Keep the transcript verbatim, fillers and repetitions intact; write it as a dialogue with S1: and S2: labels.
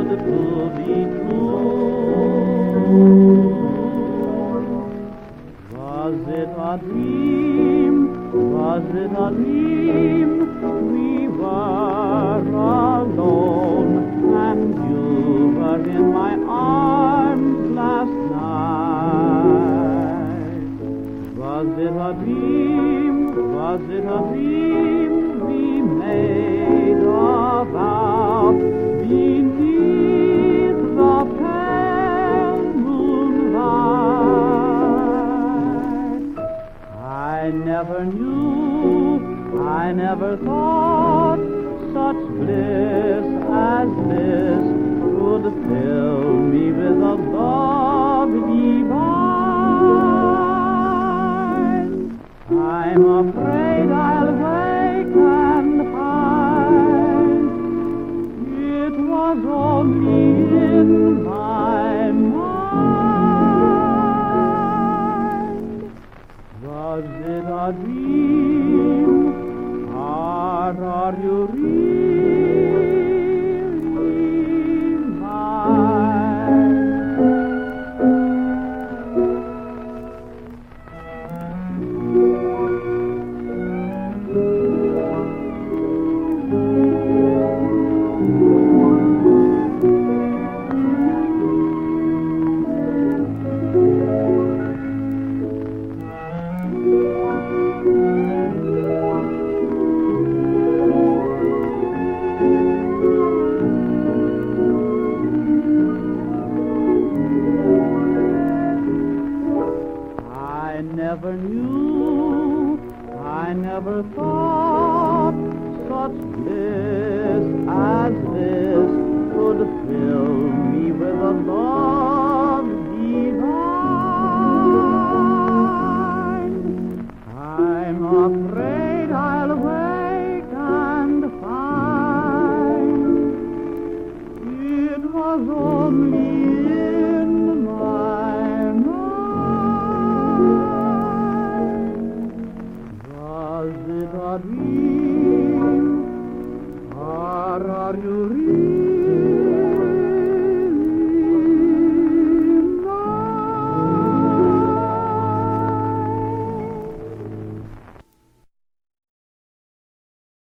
S1: good to be true. Was it a dream? Was it a dream? We were alone, and you were in my arms last night. Was it a dream? Was it a dream? We made a vow beneath the pale moonlight. I never knew, I never thought such bliss as this could fill me with a love divine. I'm afraid I'll wake and find it was only in my mind. Was it a dream, or are you really mine? I never knew, I never thought such bliss as this could fill me with a love divine. I'm afraid I'll wake and find it was only in my mind. Was it a dream, or are you